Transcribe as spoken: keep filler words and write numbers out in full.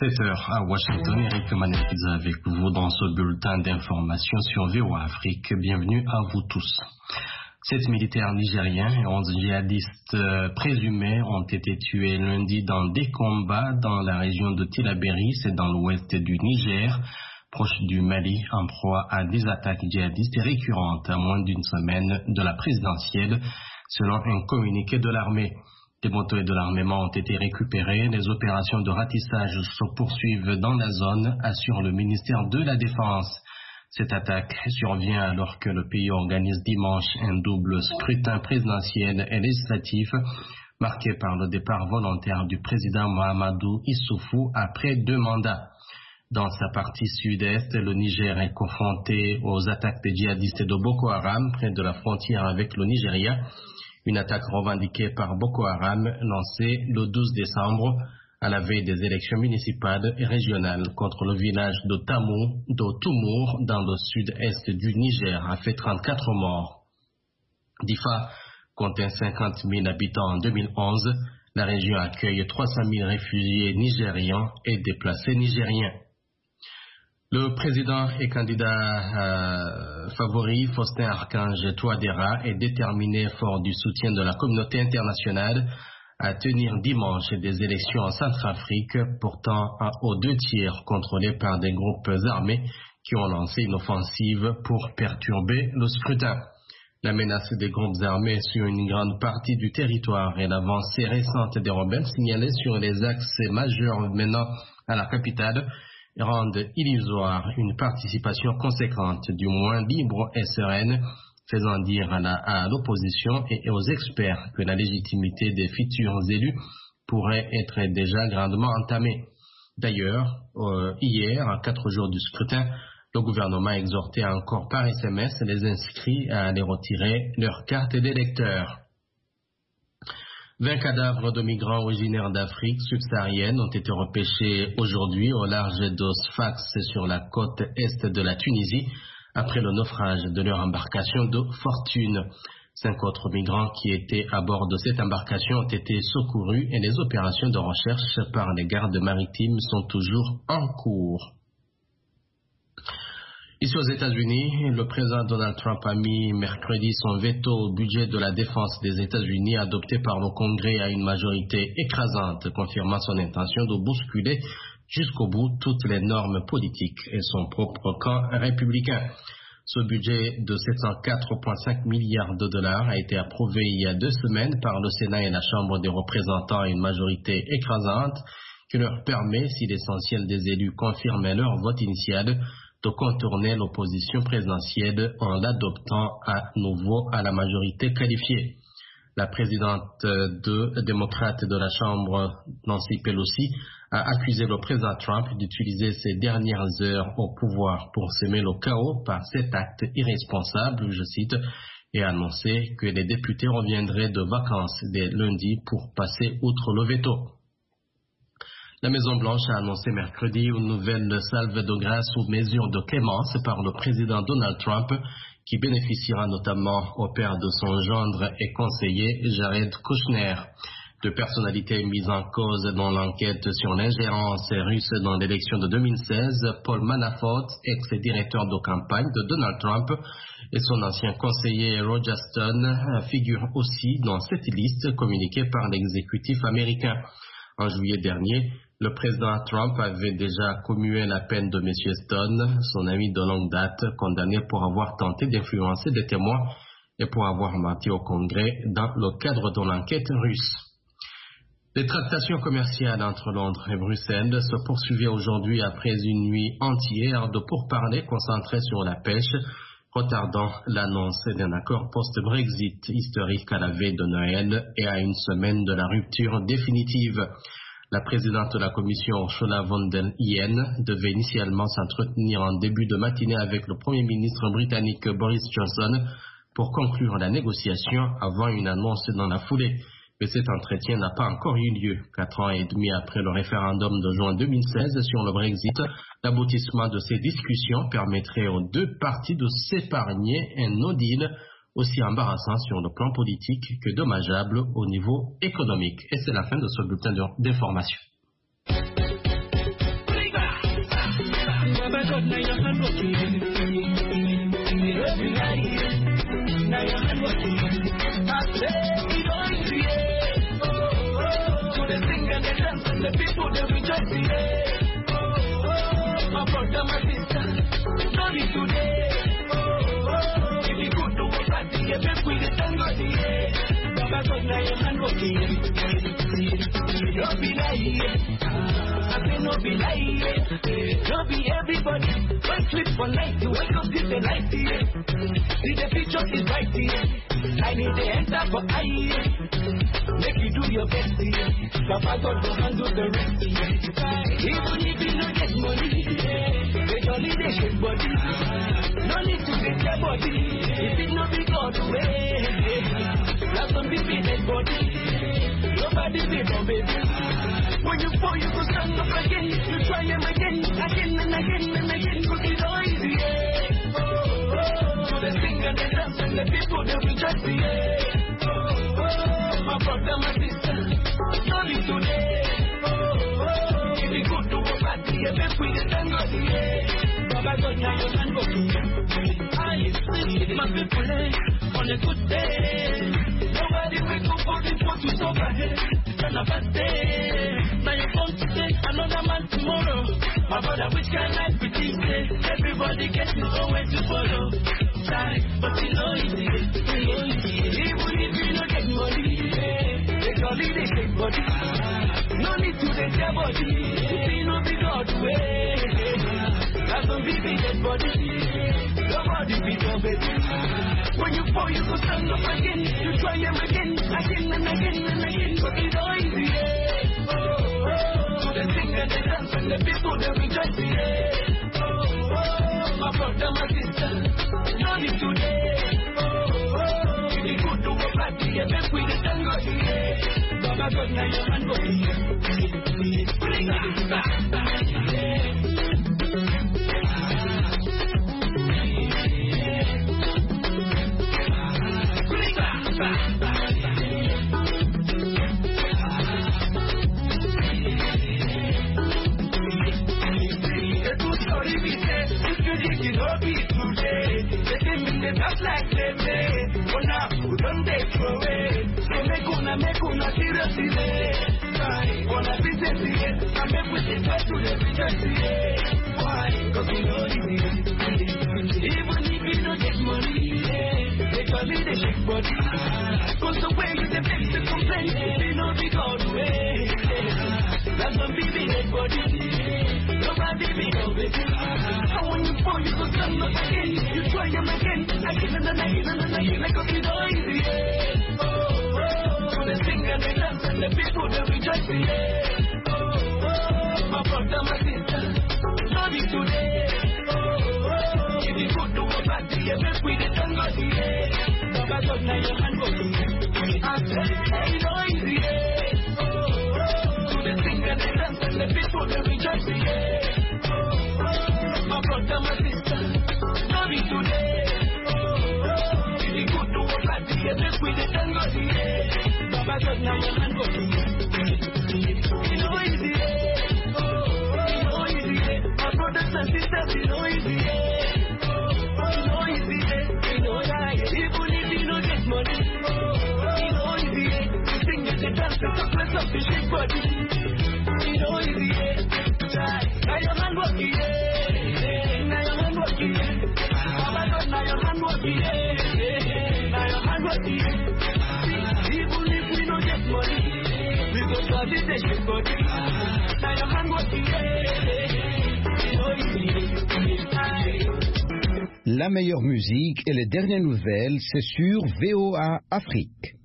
sept heures à Washington, Eric Manekidze avec vous dans ce bulletin d'information sur V O A Afrique. Bienvenue à vous tous. Sept militaires nigériens et onze djihadistes présumés ont été tués lundi dans des combats dans la région de Tillabéri, c'est dans l'ouest du Niger, proche du Mali, en proie à des attaques djihadistes récurrentes à moins d'une semaine de la présidentielle, selon un communiqué de l'armée. Des motos et de l'armement ont été récupérés. Les opérations de ratissage se poursuivent dans la zone, assure le ministère de la Défense. Cette attaque survient alors que le pays organise dimanche un double scrutin présidentiel et législatif, marqué par le départ volontaire du président Mahamadou Issoufou après deux mandats. Dans sa partie sud-est, le Niger est confronté aux attaques des djihadistes de Boko Haram près de la frontière avec le Nigeria. Une attaque revendiquée par Boko Haram lancée le douze décembre à la veille des élections municipales et régionales contre le village de Tamou, de Toumour dans le sud-est du Niger a fait trente-quatre morts. Difa comptait cinquante mille habitants en deux mille onze. La région accueille trois cent mille réfugiés nigérians et déplacés nigériens. Le président et candidat euh, favori, Faustin Archange Touadéra, est déterminé, fort du soutien de la communauté internationale, à tenir dimanche des élections en Centrafrique, pourtant aux deux tiers contrôlés par des groupes armés qui ont lancé une offensive pour perturber le scrutin. La menace des groupes armés sur une grande partie du territoire et l'avancée récente des rebelles signalés sur les axes majeurs menant à la capitale rendent illusoire une participation conséquente, du moins libre et sereine, faisant dire à, la, à l'opposition et aux experts que la légitimité des futurs élus pourrait être déjà grandement entamée. D'ailleurs, euh, hier, à quatre jours du scrutin, le gouvernement exhortait encore par S M S les inscrits à aller retirer leur carte d'électeur. vingt cadavres de migrants originaires d'Afrique subsaharienne ont été repêchés aujourd'hui au large de Sfax sur la côte est de la Tunisie après le naufrage de leur embarcation de fortune. Cinq autres migrants qui étaient à bord de cette embarcation ont été secourus et les opérations de recherche par les gardes maritimes sont toujours en cours. Ici aux États-Unis, le président Donald Trump a mis mercredi son veto au budget de la défense des États-Unis adopté par le Congrès à une majorité écrasante, confirmant son intention de bousculer jusqu'au bout toutes les normes politiques et son propre camp républicain. Ce budget de sept cent quatre virgule cinq milliards de dollars a été approuvé il y a deux semaines par le Sénat et la Chambre des représentants à une majorité écrasante qui leur permet, si l'essentiel des élus confirmait leur vote initial, de contourner l'opposition présidentielle en l'adoptant à nouveau à la majorité qualifiée. La présidente de, démocrate de la Chambre, Nancy Pelosi, a accusé le président Trump d'utiliser ses dernières heures au pouvoir pour semer le chaos par cet acte irresponsable, je cite, et a annoncé que les députés reviendraient de vacances dès lundi pour passer outre le veto. La Maison-Blanche a annoncé mercredi une nouvelle salve de grâce aux mesures de clémence par le président Donald Trump, qui bénéficiera notamment au père de son gendre et conseiller Jared Kushner. Deux personnalités mises en cause dans l'enquête sur l'ingérence russe dans l'élection de deux mille seize, Paul Manafort, ex-directeur de campagne de Donald Trump, et son ancien conseiller Roger Stone figurent aussi dans cette liste communiquée par l'exécutif américain. En juillet dernier, le président Trump avait déjà commué la peine de M. Stone, son ami de longue date, condamné pour avoir tenté d'influencer des témoins et pour avoir menti au Congrès dans le cadre de l'enquête russe. Les tractations commerciales entre Londres et Bruxelles se poursuivaient aujourd'hui après une nuit entière de pourparlers concentrés sur la pêche, retardant l'annonce d'un accord post-Brexit historique à la veille de Noël et à une semaine de la rupture définitive. La présidente de la commission, Ursula von der Leyen, devait initialement s'entretenir en début de matinée avec le premier ministre britannique Boris Johnson pour conclure la négociation avant une annonce dans la foulée. Mais cet entretien n'a pas encore eu lieu. Quatre ans et demi après le référendum de juin deux mille seize sur le Brexit, l'aboutissement de ces discussions permettrait aux deux parties de s'épargner un no deal aussi embarrassant sur le plan politique que dommageable au niveau économique. Et c'est la fin de ce bulletin d'information. Baba God, now your hand working. Every night, now your hand working. I say it all easy, yeah. Oh, oh, to the sing and the dance and the people they rejoice, yeah. Oh, oh, my brother, my sister, don't need today. Oh, oh, if you could do a party, yeah, make we the tango, yeah. Baba God, now your hand working. Don't be lying, I say no be lying. Don't be everybody. Don't sleep for night. You wake up till the light. See the future is bright. I need the enter for I. Make you do your best. Papa God will handle the rest. Even if you don't get money, they don't need a shake body. No need to get your body. If it not be God way, that's some people dead body. Nobody be no baby. When you fall, you go stand up again. You try them again, again and again and again. Cause it's all easy, yeah. Oh, oh, to the sing and the dance and the people they rejoice, yeah. Oh, oh, my brother, my sister, don't need today. Oh, oh, if you go to a party, yeah, make we the tango, yeah. Baba God, now your hand go to I see my people on a good day. Nobody wake up for this one to sober head. On a bad day, now you come to take another man tomorrow. My brother, which can life be this day? Everybody gets his own way to follow. Sorry, but you know it is. Even if you don't get money, they call it a shake body. No need to take your body. You know the God way. That's some baby dead body. Nobody be your baby. When you fall, you go stand up again. You try them again, again and again and again. But it's all easy, yeah. Oh, oh, the sing and the dance and the people they rejoice, yeah. Oh, oh, my brother, my sister, no need today. Oh, oh, if you go to a party, yeah, make we the tango, yeah. Baba God, now your hand go, yeah. Bring it back, yeah. Like them, but now we don't take away. So make una, make una seriously. Wanna be sexy, I make we take back to the rejoice. Why? Cause we know it. Even if you don't get money, they call it a shake body. Cause the way you the best to complain, they know the God way. That's some baby dead body. Nobody be no baby. I want you for you to stand up again. You try them again, again and again and again. Like a kid all easy, yeah. Oh, oh, to the sing and the dance and the people they rejoice, yeah. Oh, oh, my brother, my sister, no need today. Oh, oh, if you go to a party, yeah, make we the tango, yeah. Baba God, now your hand go to I say, it's all easy, yeah. Oh, oh, to the sing and the dance and the people they rejoice, yeah. My brother, my sister, no need today. Oh, oh, if you go to a party, yeah, make we the tango, yeah. Baba God, now your hand go to it's no easy, yeah. Oh, oh, it's no easy, yeah. My brothers and sisters, it's no easy, yeah. Oh, oh, it's no easy, yeah. It's no lie, yeah. Even if you don't get money, oh, oh, it's no easy, yeah. You sing and you dance, the chocolate of the shake body. It's no easy, yeah. Now your hand working, yeah. Now your hand working, yeah. Baba God, now your hand working, yeah. Now your hand working, yeah. Even if we don't get money, we go call it a shake body. Now your hand working, yeah. La meilleure musique et les dernières nouvelles, c'est sur V O A Afrique.